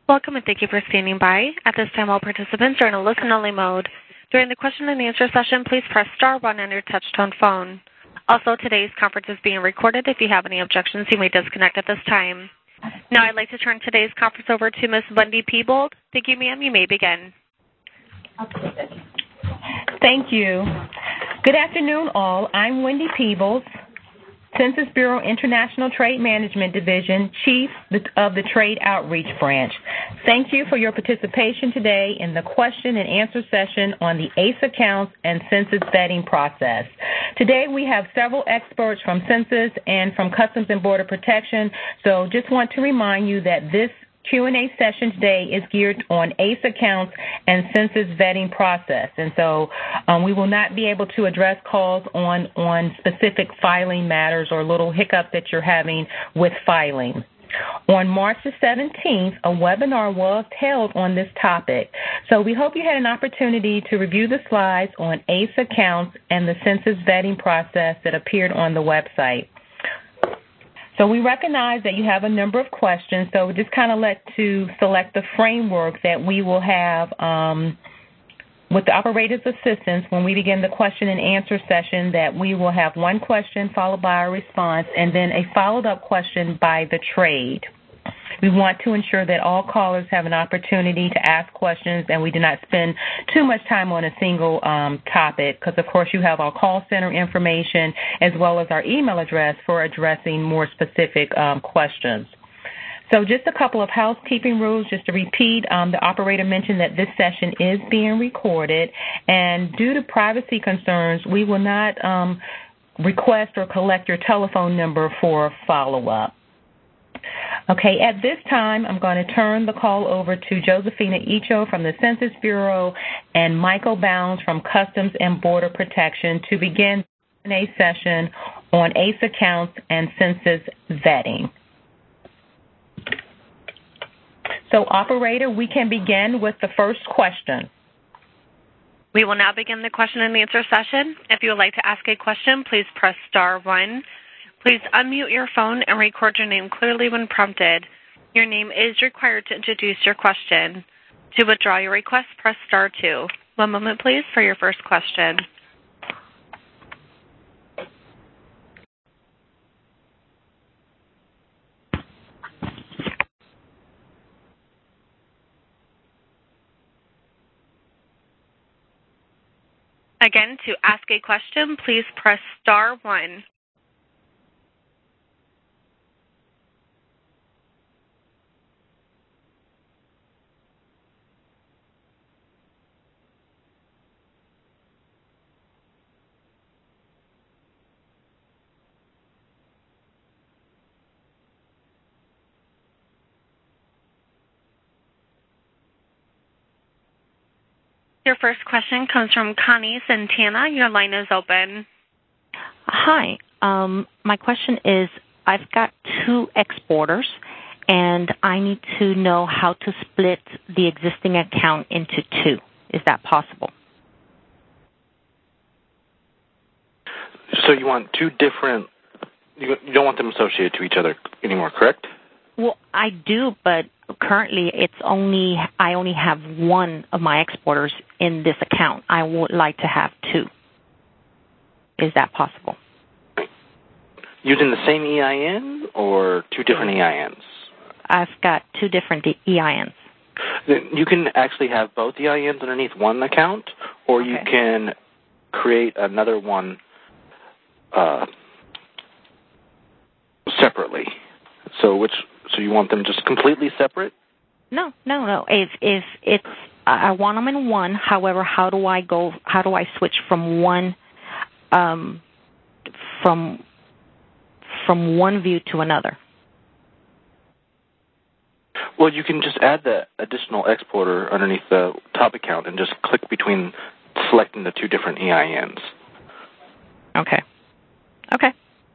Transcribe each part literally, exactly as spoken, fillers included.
Welcome and thank you for standing by. At this time, all participants are in a listen-only mode. During the question and answer session, please press star one on your touch-tone phone. Also, today's conference is being recorded. If you have any objections, you may disconnect at this time. Now, I'd like to turn today's conference over to Miz Wendy Peebles. Thank you, ma'am. You may begin. Thank you. Good afternoon, all. I'm Wendy Peebles, Census Bureau International Trade Management Division, Chief of the Trade Outreach Branch. Thank you for your participation today in the question and answer session on the A C E accounts and census vetting process. Today we have several experts from Census and from Customs and Border Protection, so just want to remind you that this Q and A session today is geared on A C E accounts and census vetting process. And so um, we will not be able to address calls on, on specific filing matters or little hiccup that you're having with filing. On March the seventeenth, a webinar was held on this topic. So we hope you had an opportunity to review the slides on A C E accounts and the census vetting process that appeared on the website. So we recognize that you have a number of questions, so we just kind of let to select the framework that we will have um, with the operator's assistance when we begin the question and answer session, that we will have one question followed by a response and then a followed-up question by the trade. We want to ensure that all callers have an opportunity to ask questions and we do not spend too much time on a single um, topic because, of course, you have our call center information as well as our email address for addressing more specific um, questions. So just a couple of housekeeping rules. Just to repeat, um, the operator mentioned that this session is being recorded, and due to privacy concerns, we will not um, request or collect your telephone number for follow-up. Okay, at this time, I'm going to turn the call over to Josephina Icho from the Census Bureau and Michael Bounds from Customs and Border Protection to begin the Q and A session on A C E accounts and census vetting. So, operator, we can begin with the first question. We will now begin the question and answer session. If you would like to ask a question, please press star one. Please unmute your phone and record your name clearly when prompted. Your name is required to introduce your question. To withdraw your request, press star two. One moment, please, for your first question. Again, to ask a question, please press star one. Your first question comes from Connie Santana. Your line is open. Hi. Um, my question is, I've got two exporters, and I need to know how to split the existing account into two. Is that possible? So you want two different, you don't want them associated to each other anymore, correct? Well, I do, but currently it's only, I only have one of my exporters in this account. I would like to have two. Is that possible? Using the same E I N or two different E I Ns? I've got two different E I Ns. You can actually have both E I Ns underneath one account, or you Okay. can create another one uh, separately. So which, so you want them just completely separate? No, no, no. If if it's, I want them in one. However, how do I go? How do I switch from one, um, from from one view to another? Well, you can just add the additional exporter underneath the top account and just click between selecting the two different E I Ns. Okay. Okay.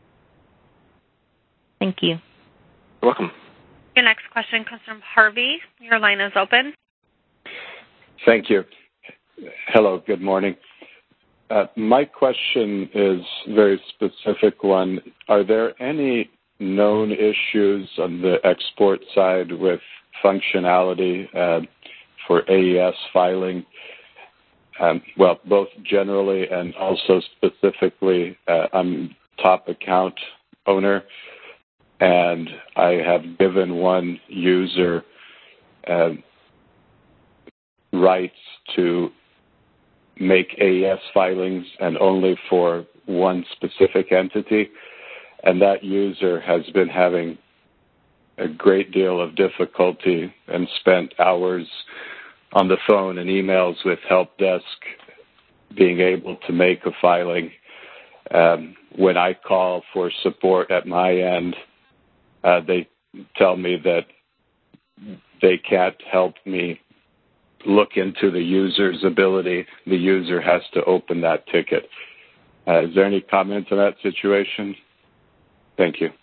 Thank you. You're welcome. Your next question comes from Harvey. Your line is open. Thank you. Hello, good morning. Uh, my question is a very specific one. Are there any known issues on the export side with functionality uh, for A E S filing. Um, well, both generally and also specifically, uh, I'm top account owner, and I have given one user uh, rights to make A E S filings and only for one specific entity, and that user has been having a great deal of difficulty and spent hours on the phone and emails with help desk being able to make a filing. Um, when I call for support at my end, uh, they tell me that they can't help me look into the user's ability. The user has to open that ticket. Uh, is there any comment on that situation? Thank you.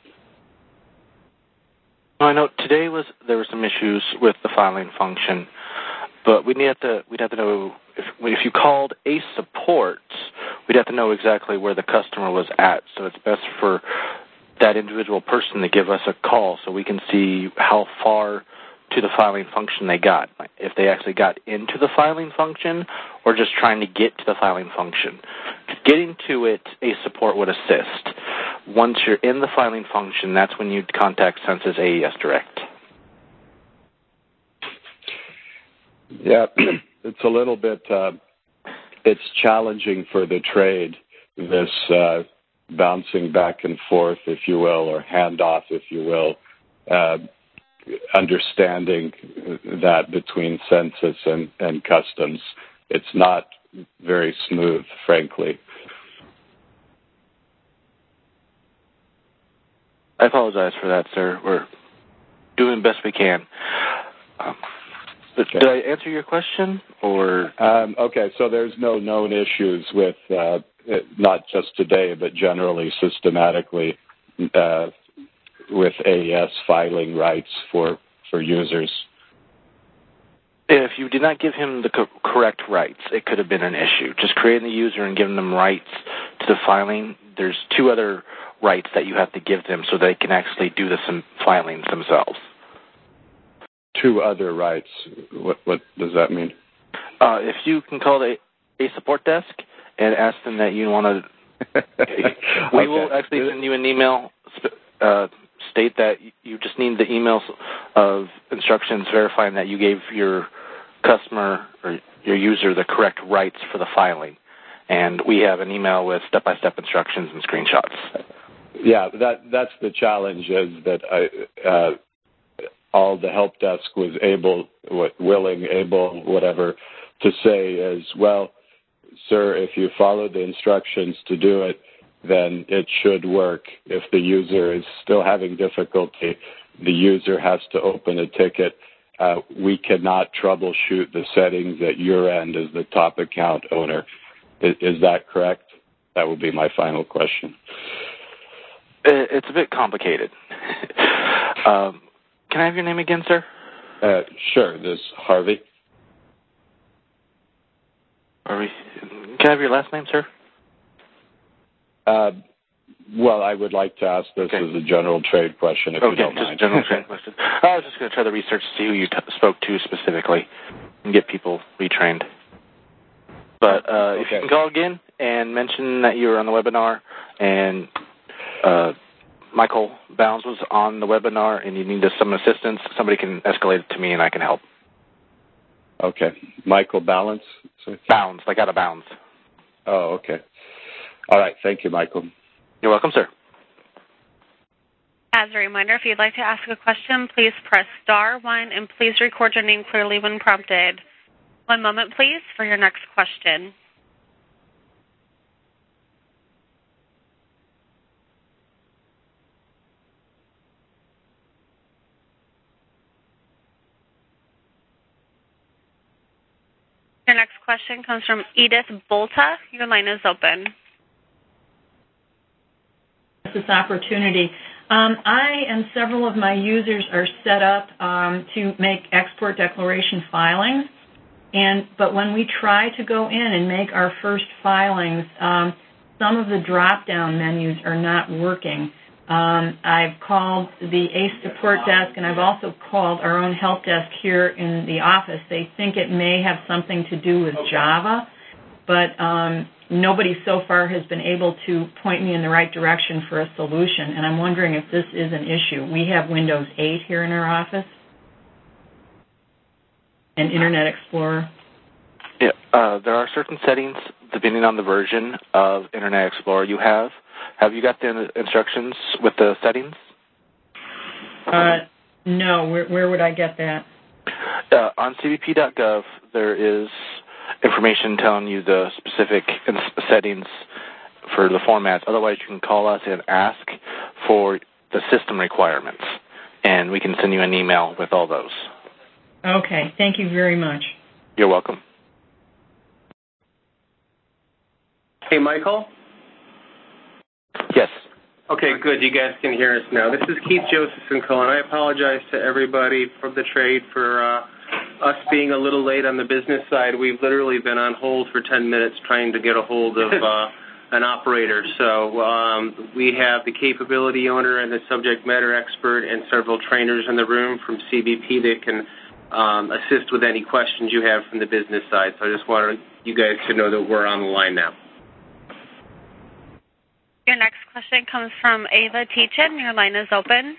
I know today was there were some issues with the filing function, but we'd have to we'd have to know if if you called ACE support, we'd have to know exactly where the customer was at. So it's best for that individual person to give us a call so we can see how far to the filing function they got, if they actually got into the filing function or just trying to get to the filing function. Getting to it, ACE support would assist. Once you're in the filing function, that's when you'd contact Census A E S Direct. Yeah, it's a little bit, uh, it's challenging for the trade, this uh, bouncing back and forth, if you will, or handoff, if you will, uh, understanding that between Census and, and Customs. It's not very smooth, frankly. I apologize for that, sir. We're doing the best we can. Um, but okay. Did I answer your question, or? Um, okay, so there's no known issues with, uh, not just today, but generally systematically uh, with A E S filing rights for, for users. If you did not give him the co- correct rights, it could have been an issue. Just creating the user and giving them rights to the filing, there's two other rights that you have to give them so they can actually do the some filings themselves. Two other rights. What, what does that mean? Uh, if you can call the a support desk and ask them that you want to, we okay. will actually send you an email, uh, state that you just need the email of instructions verifying that you gave your customer or your user the correct rights for the filing. And we have an email with step-by-step instructions and screenshots. Yeah, that that's the challenge, is that I, uh, all the help desk was able, what, willing, able, whatever, to say is, well, sir, if you follow the instructions to do it, then it should work. If the user is still having difficulty, the user has to open a ticket. Uh, we cannot troubleshoot the settings at your end as the top account owner. Is, is that correct? That would be my final question. It's a bit complicated. um, can I have your name again, sir? Uh, sure. This is Harvey. Harvey. Can I have your last name, sir? Uh, well, I would like to ask this okay. as a general trade question, if okay, you don't just mind. a general trade question. I was just going to try to research to see who you t- spoke to specifically and get people retrained. But uh, okay. if you can call again and mention that you were on the webinar and uh, Michael Bounds was on the webinar and you need some assistance, somebody can escalate it to me and I can help. Okay. Michael Balance? Sorry. Bounds, like out of bounds. Oh, okay. All right. Thank you, Michael. You're welcome, sir. As a reminder, if you'd like to ask a question, please press star one and please record your name clearly when prompted. One moment, please, for your next question. Your next question comes from Edith Bolta. Your line is open. This opportunity. Um, I and several of my users are set up um, to make export declaration filings, and but when we try to go in and make our first filings, um, some of the drop-down menus are not working. Um, I've called the A C E support desk, and I've also called our own help desk here in the office. They think it may have something to do with Java, but um, nobody so far has been able to point me in the right direction for a solution, and I'm wondering if this is an issue. We have Windows eight here in our office and Internet Explorer. Yeah, uh, there are certain settings depending on the version of Internet Explorer you have. Have you got the instructions with the settings? Uh, no. Where, where would I get that? Uh, on C B P dot gov, there is information telling you the specific settings for the formats. Otherwise, you can call us and ask for the system requirements, and we can send you an email with all those. Okay. Thank you very much. You're welcome. Hey, Michael? Yes. Okay, good. You guys can hear us now. This is Keith Josephson Cohen. I apologize to everybody from the trade for uh, us being a little late on the business side. We've literally been on hold for ten minutes trying to get a hold of uh, an operator. So um, we have the capability owner and the subject matter expert and several trainers in the room from C B P that can um, assist with any questions you have from the business side. So I just wanted you guys to know that we're on the line now. Your next question comes from Ava Teachin. Your line is open.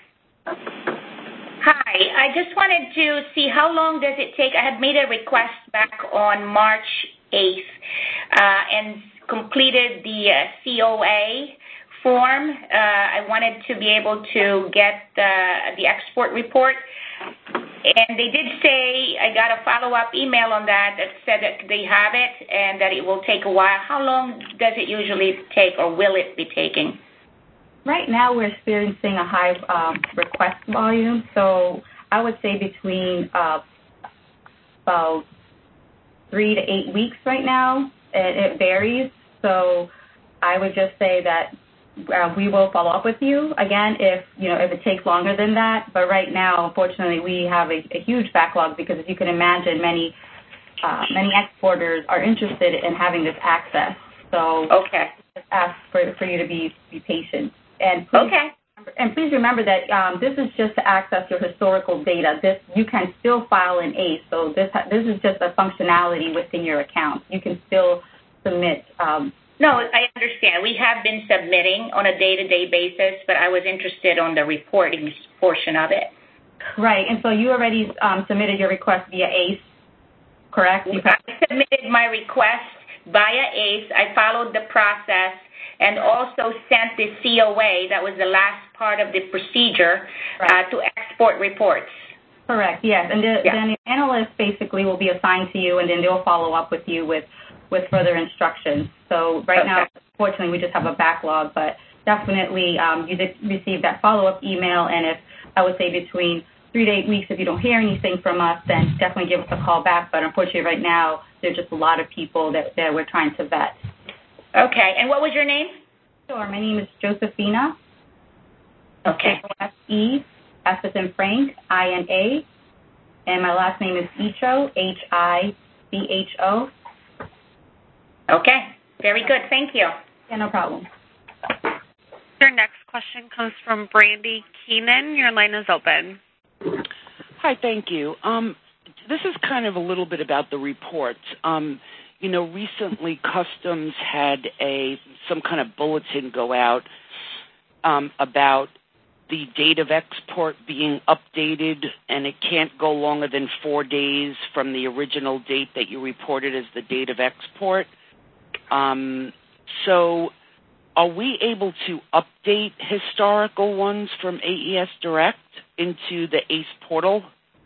Hi. I just wanted to see how long does it take. I had made a request back on March eighth uh, and completed the uh, C O A form. Uh, I wanted to be able to get the, the export report. And they did say, I got a follow-up email on that that said that they have it and that it will take a while. How long does it usually take, or will it be taking? Right now we're experiencing a high um, request volume, so I would say between uh, about three to eight weeks right now. It, it varies, so I would just say that Uh, we will follow up with you again if you know if it takes longer than that. But right now, unfortunately, we have a, a huge backlog because, as you can imagine, many uh, many exporters are interested in having this access. So, okay, just ask for for you to be be patient. And please, okay, and please remember that um, this is just to access your historical data. This you can still file an A C E. So this this is just a functionality within your account. You can still submit. Um, No, I understand. We have been submitting on a day-to-day basis, but I was interested on the reporting portion of it. Right, and so you already um, submitted your request via A C E, correct? You I submitted my request via A C E. I followed the process and also sent the C O A, that was the last part of the procedure, right. uh, to export reports. Correct, yes, and the, yeah. then the analyst basically will be assigned to you, and then they'll follow up with you with with further instructions. So right okay. now, unfortunately, we just have a backlog, but definitely um, you did receive that follow-up email, and if I would say between three to eight weeks, if you don't hear anything from us, then definitely give us a call back. But unfortunately, right now, there's just a lot of people that, that we're trying to vet. Okay, and what was your name? Sure, my name is Josephina. Okay. S E, F as in Frank, I N A, and my last name is Icho, H I C H O. Okay, very good. Thank you. Yeah, no problem. Your next question comes from Brandy Keenan. Your line is open. Hi, thank you. Um, this is kind of a little bit about the reports. Um, you know, recently Customs had a some kind of bulletin go out um, about the date of export being updated, and it can't go longer than four days from the original date that you reported as the date of export. Um, so are we able to update historical ones from A E S Direct into the A C E portal?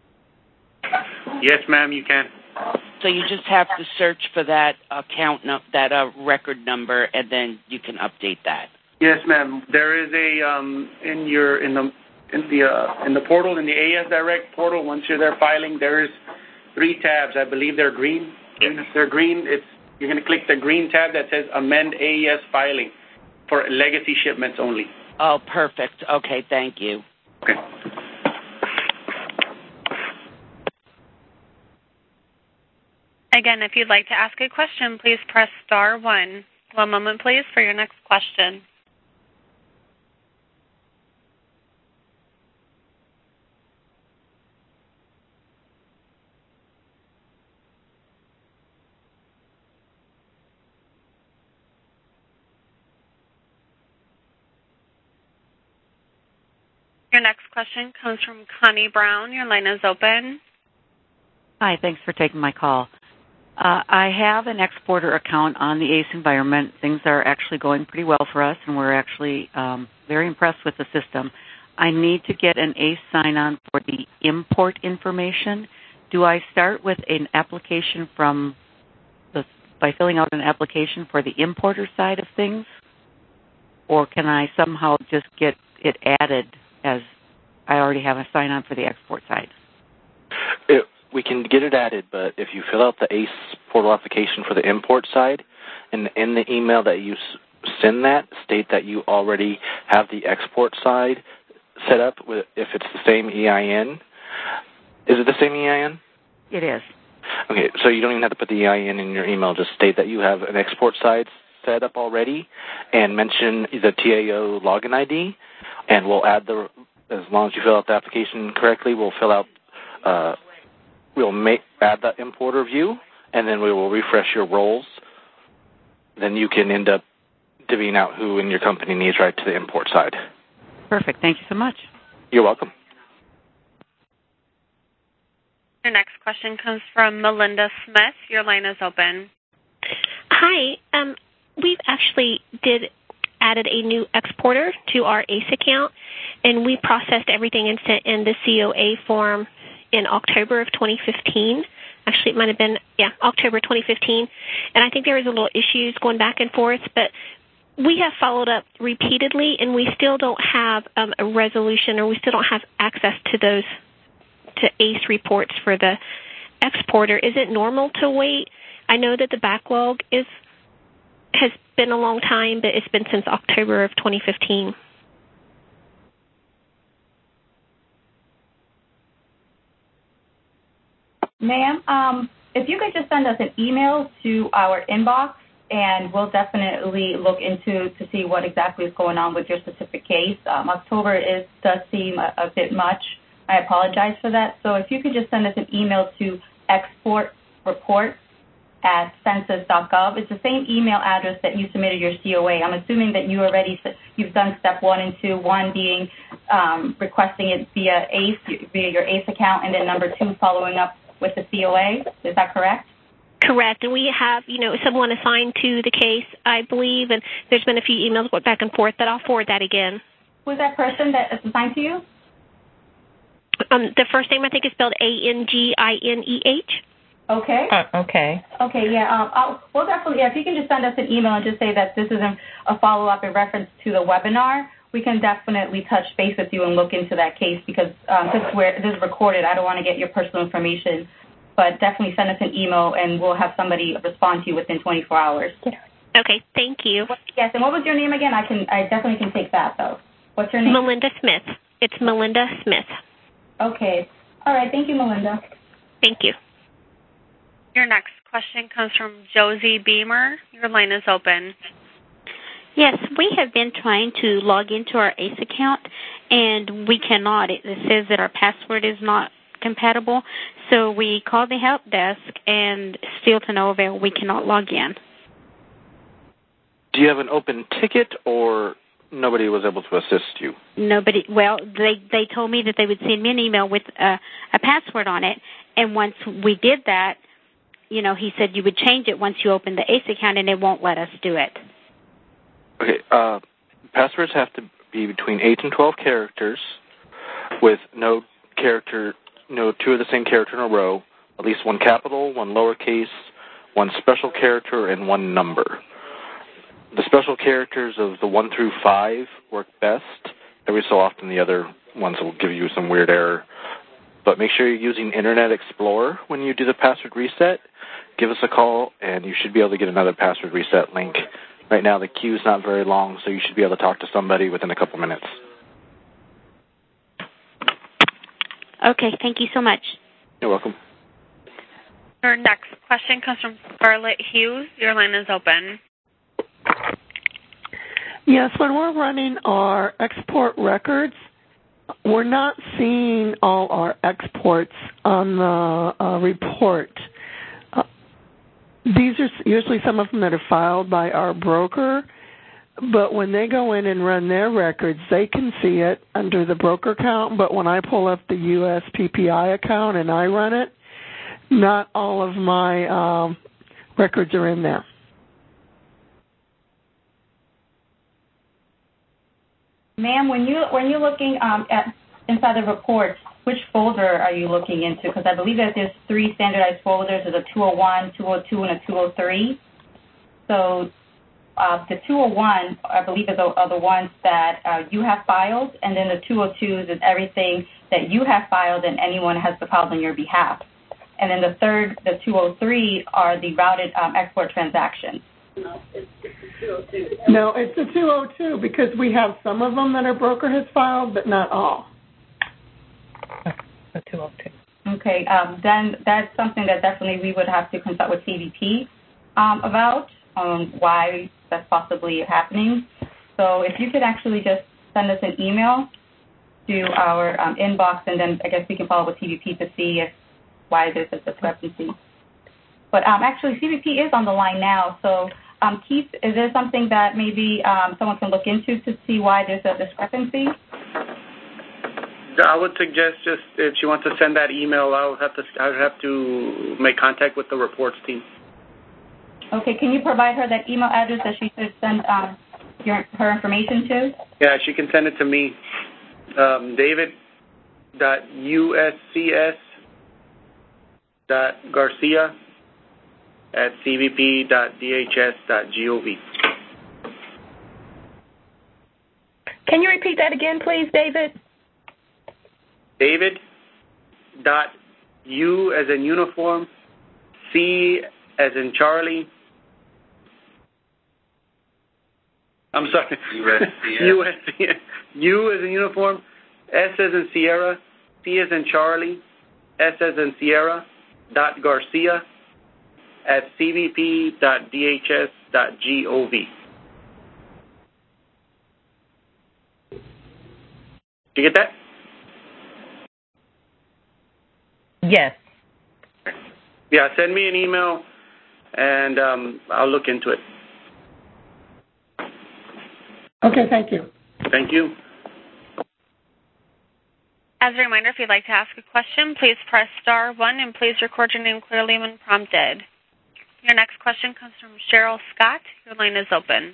Yes, ma'am, you can. So you just have to search for that account, no, that uh, record number, and then you can update that. Yes, ma'am. There is a um, in your in the in the uh, in the portal in the A E S Direct portal. Once you're there filing, there is three tabs. I believe they're green. And if they're green, it's you're going to click the green tab that says Amend A E S Filing for legacy shipments only. Oh, perfect. Okay, thank you. Okay. Again, if you'd like to ask a question, please press star one. One moment, please, for your next question. Your next question comes from Connie Brown. Your line is open. Hi, thanks for taking my call. Uh, I have an exporter account on the ACE environment. Things are actually going pretty well for us, and we're actually um, very impressed with the system. I need to get an ACE sign-on for the import information. Do I start with an application from the, by filling out an application for the importer side of things, or can I somehow just get it added as I already have a sign-on for the export side? It, we can get it added, but if you fill out the ACE portal application for the import side, and in the email that you s- send that, state that you already have the export side set up with, if it's the same E I N. Is it the same E I N? It is. Okay, so you don't even have to put the E I N in your email. Just state that you have an export side set up already and mention the T A O login I D, and we'll add the, as long as you fill out the application correctly, we'll fill out, uh, we'll make, add the importer view, and then we will refresh your roles. Then you can end up divvying out who in your company needs right to the import side. Perfect. Thank you so much. You're welcome. Your next question comes from Melinda Smith. Your line is open. Hi. Um, we've actually did added a new exporter to our ACE account, and we processed everything and sent in the C O A form in October of twenty fifteen. Actually, it might have been, yeah, October twenty fifteen. And I think there was a little issues going back and forth, but we have followed up repeatedly, and we still don't have um, a resolution, or we still don't have access to those, to ACE reports for the exporter. Is it normal to wait? I know that the backlog is has been a long time, but it's been since October of twenty fifteen. Ma'am, um, if you could just send us an email to our inbox, and we'll definitely look into to see what exactly is going on with your specific case. Um, October is does seem a, a bit much. I apologize for that. So if you could just send us an email to export report at census dot gov. It's the same email address that you submitted your C O A. I'm assuming that you already you've done step one and two. One being um, requesting it via ACE via your ACE account, and then number two following up with the C O A. Is that correct? Correct, and we have, you know, someone assigned to the case, I believe, and there's been a few emails going back and forth, but I'll forward that again. Who's that person that is assigned to you? Um, the first name I think is spelled A N G I N E H. Okay. Uh, okay. Okay, yeah. Um, I'll, we'll definitely, yeah, if you can just send us an email and just say that this is a, a follow-up in reference to the webinar, we can definitely touch base with you and look into that case, because um, since we're, this is recorded, I don't want to get your personal information. But definitely send us an email, and we'll have somebody respond to you within twenty-four hours. Okay, thank you. Yes, and what was your name again? I can, I definitely can take that, though. What's your name? Melinda Smith. It's Melinda Smith. Okay. All right, thank you, Melinda. Thank you. Your next question comes from Josie Beamer. Your line is open. Yes, we have been trying to log into our ACE account, and we cannot. It says that our password is not compatible, so we called the help desk, and still to no avail, we cannot log in. Do you have an open ticket, or nobody was able to assist you? Nobody. Well, they they told me that they would send me an email with a, a password on it, and once we did that, you know, he said you would change it once you open the ACE account, and it won't let us do it. Okay, uh, passwords have to be between eight and twelve characters, with no character, no two of the same character in a row, at least one capital, one lowercase, one special character, and one number. The special characters of the one through five work best. Every so often the other ones will give you some weird error. But make sure you're using Internet Explorer when you do the password reset. Give us a call, and you should be able to get another password reset link. Right now the queue is not very long, so you should be able to talk to somebody within a couple minutes. Okay, thank you so much. You're welcome. Your next question comes from Scarlett Hughes. Your line is open. Yes, when we're running our export records, we're not seeing all our exports on the uh, report. Uh, these are usually some of them that are filed by our broker. but when they go in and run their records, they can see it under the broker account. But when I pull up the U S P P I account and I run it, not all of my um, records are in there. Ma'am, when you when you're looking um, at inside the reports, which folder are you looking into? Because I believe that there's three standardized folders. There's a two oh one, two oh two, and a two oh three. So uh, the two oh one, I believe, is the, are the ones that uh, you have filed, and then the two oh twos is everything that you have filed and anyone has filed on your behalf. And then the third, the two oh three, are the routed um, export transactions. No, it's, it's the two oh two. No, it's the two oh two because we have some of them that our broker has filed, but not all. The two oh two. Okay, um, then that's something that definitely we would have to consult with C B P um, about, um, why that's possibly happening. So if you could actually just send us an email to our um, inbox, and then I guess we can follow with C B P to see if why there's a discrepancy. But um, actually, C B P is on the line now, so um, Keith, is there something that maybe um, someone can look into to see why there's a discrepancy? I would suggest just if she wants to send that email, I would have to I would have to make contact with the reports team. Okay, can you provide her that email address that she should send um, your, her information to? Yeah, she can send it to me, um, David dot U S C S dot Garcia at C B P dot D H S dot gov. Can you repeat that again, please, David? David dot U as in uniform, C as in Charlie. I'm sorry. U S C S. U S C S. U as in uniform, S as in Sierra, C as in Charlie, S as in Sierra, dot Garcia at C B P dot D H S dot gov. Did you get that? Yes. Yeah, send me an email, and um, I'll look into it. Okay, thank you. Thank you. As a reminder, if you'd like to ask a question, please press star one, and please record your name clearly when prompted. Your next question comes from Cheryl Scott. Your line is open.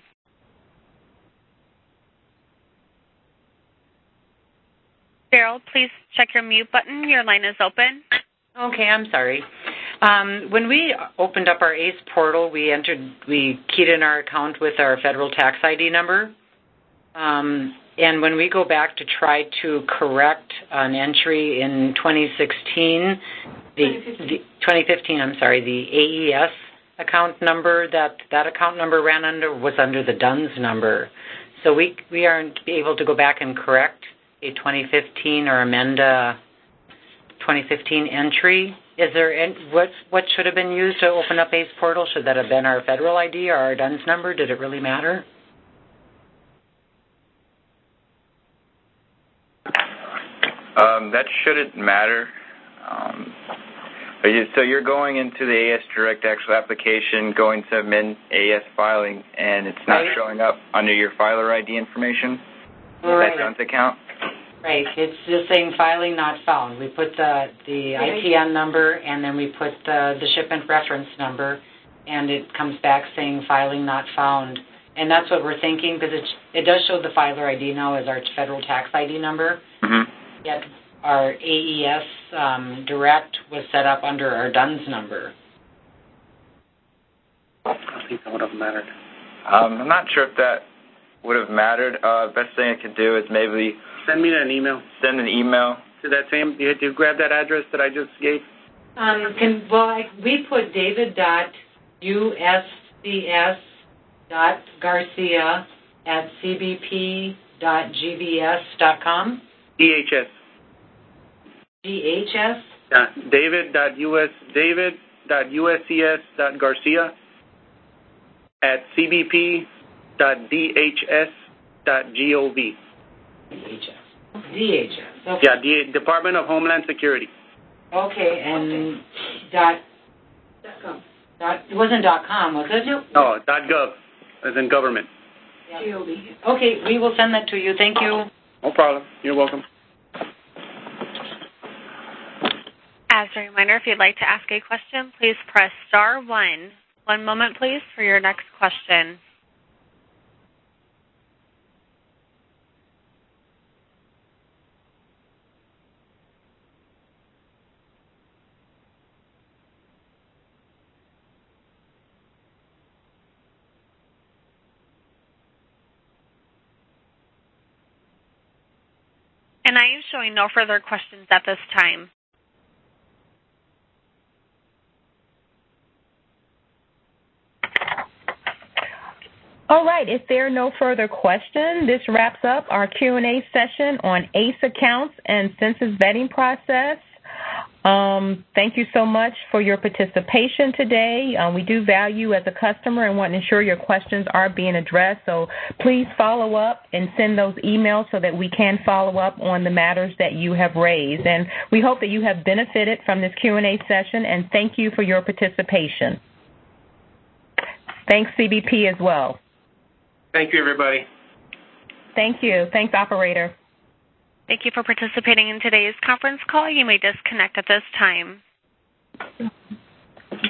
Cheryl, please check your mute button. Your line is open. Okay, I'm sorry. Um, when we opened up our ACE portal, we entered, we keyed in our account with our federal tax I D number. Um, and when we go back to try to correct an entry in twenty sixteen, the, the twenty fifteen, I'm sorry, the A E S account number that that account number ran under was under the D U N S number. So we we aren't able to go back and correct a twenty fifteen or amend a twenty fifteen entry. Is there any, what what should have been used to open up ACE portal? Should that have been our federal I D or our D U N S number? Did it really matter? Um, that shouldn't matter. Um, so you're going into the A S Direct actual application, going to amend A S filing, and it's not right. showing up under your filer I D information? Right. That D U N S account? Right. It's just saying filing not found. We put the, the I T N number, and then we put the, the shipment reference number, and it comes back saying filing not found. And that's what we're thinking, because it, it does show the filer I D now as our federal tax I D number. Mm-hmm. Yet our A E S um, Direct was set up under our D U N S number. I think that would have mattered. Um, I'm not sure if that would have mattered. Uh, best thing I could do is maybe... Send me an email. Send an email. To that same... You had to grab that address that I just gave? Um, can, well, I, we put david dot U S C S dot Garcia at C B P dot G V S dot com. D H S. D H S? Yeah, David dot U S David dot U S C S dot Garcia at C B P dot D H S dot gov. D H S. D H S. Okay. Yeah, the Department of Homeland Security. Okay, and dot dot com. Dot, it wasn't dot com, was it? No, dot gov, as in government. Okay, we will send that to you. Thank you. No problem. You're welcome. As a reminder, if you'd like to ask a question, please press star one. One moment, please, for your next question. And I am showing no further questions at this time. All right, if there are no further questions, this wraps up our Q and A session on ACE accounts and census vetting process. Um, thank you so much for your participation today. Um, we do value as a customer and want to ensure your questions are being addressed, so please follow up and send those emails so that we can follow up on the matters that you have raised. And we hope that you have benefited from this Q and A session, and thank you for your participation. Thanks, C B P, as well. Thank you, everybody. Thank you. Thanks, operator. Thank you for participating in today's conference call. You may disconnect at this time.